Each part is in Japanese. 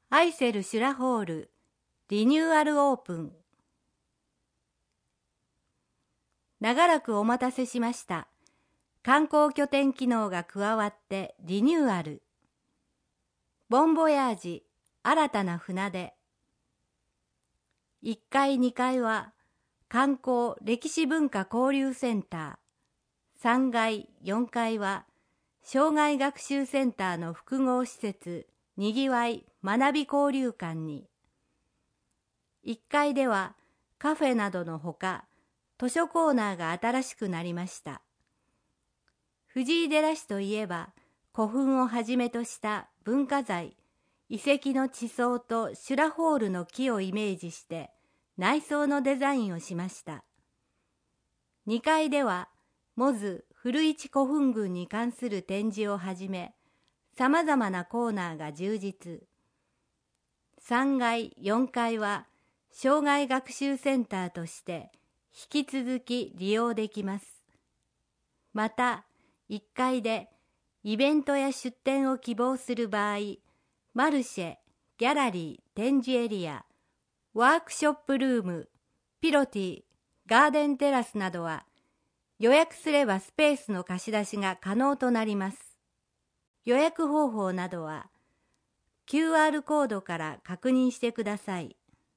アイセルシュラホールリニューアルオープン。長らくお待たせしました。観光拠点機能が加わってリニューアル。ボンボヤージ新たな船出。1階2階は観光歴史文化交流センター。3階4階は障害学習センターの複合施設にぎわい学び交流館に。1階ではカフェなどのほか図書コーナーが新しくなりました。藤井寺市といえば古墳をはじめとした文化財、遺跡の地層とシュラホールの木をイメージして内装のデザインをしました。2階ではモズ古市古墳群に関する展示をはじめさまざまなコーナーが充実。3階4階は障害学習センターとして引き続き利用できます。また1階でイベントや出店を希望する場合、マルシェ、ギャラリー、展示エリア、ワークショップルーム、ピロティ、ガーデンテラスなどは予約すればスペースの貸し出しが可能となります。予約方法などは QR コードから確認してください。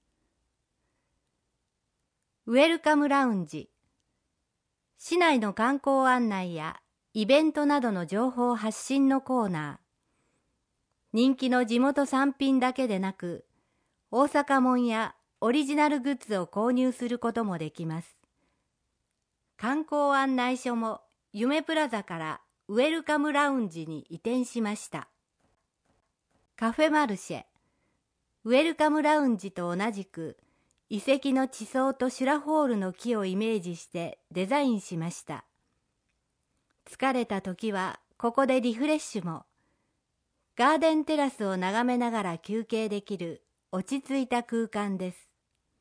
ウェルカムラウンジ。市内の観光案内やイベントなどの情報発信のコーナー。人気の地元産品だけでなく、大阪もんやオリジナルグッズを購入することもできます。観光案内所も夢プラザからウェルカムラウンジに移転しました。カフェマルシェ。ウェルカムラウンジと同じく、遺跡の地層とシュラホールの木をイメージしてデザインしました。疲れた時はここでリフレッシュも。ガーデンテラスを眺めながら休憩できる落ち着いた空間です。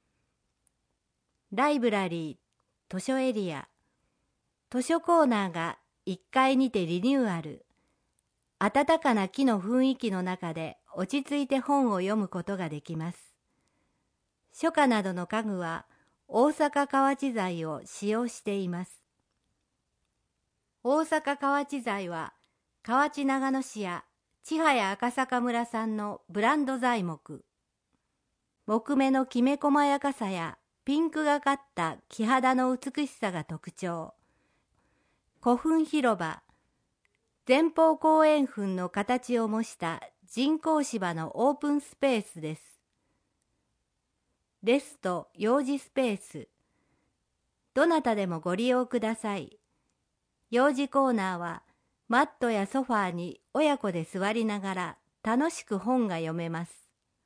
ライブラリー、図書エリア。図書コーナーが1階にてリニューアル。暖かな木の雰囲気の中で落ち着いて本を読むことができます。書架などの家具は大阪河内材を使用しています。大阪河内材は河内長野市や千早赤坂村産のブランド材木。木目のきめ細やかさやピンクがかった木肌の美しさが特徴。古墳広場。前方後円墳の形を模した人工芝のオープンスペースです。レスト幼児スペース。どなたでもご利用ください。幼児コーナーはマットやソファーに親子で座りながら楽しく本が読めます。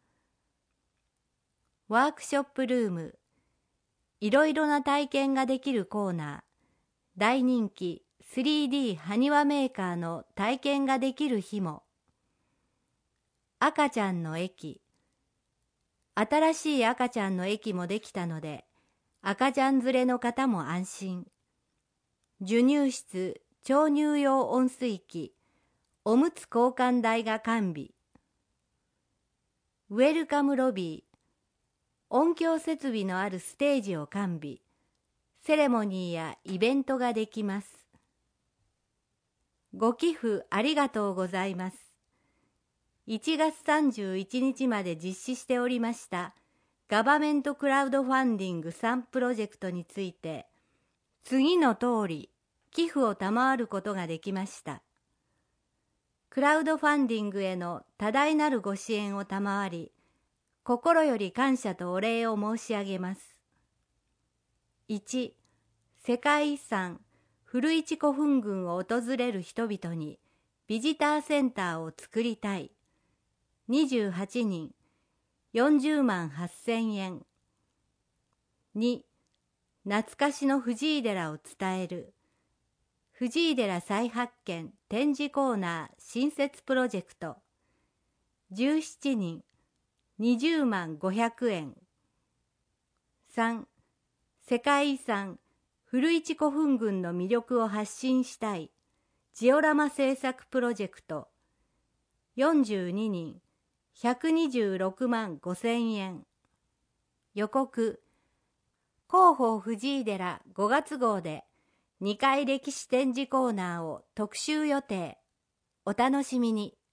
ワークショップルーム。いろいろな体験ができるコーナー。大人気 3D 埴輪メーカーの体験ができる日も。赤ちゃんの駅。新しい赤ちゃんの駅もできたので、赤ちゃん連れの方も安心。授乳室、超乳用温水器、おむつ交換台が完備。ウェルカムロビー。音響設備のあるステージを完備。セレモニーやイベントができます。ご寄付ありがとうございます。1月31日まで実施しておりましたガバメントクラウドファンディング3プロジェクトについて、次の通り寄付を賜ることができました。クラウドファンディングへの多大なるご支援を賜り、心より感謝とお礼を申し上げます。1、世界遺産古市古墳群を訪れる人々にビジターセンターを作りたい。28人、40万8000円。2、懐かしの藤井寺を伝える。藤井寺再発見展示コーナー新設プロジェクト。17人、20万500円。3、世界遺産古市古墳群の魅力を発信したい。ジオラマ制作プロジェクト。42人、 126万5,000円。予告、広報藤井寺5月号で2階歴史展示コーナーを特集予定。お楽しみに。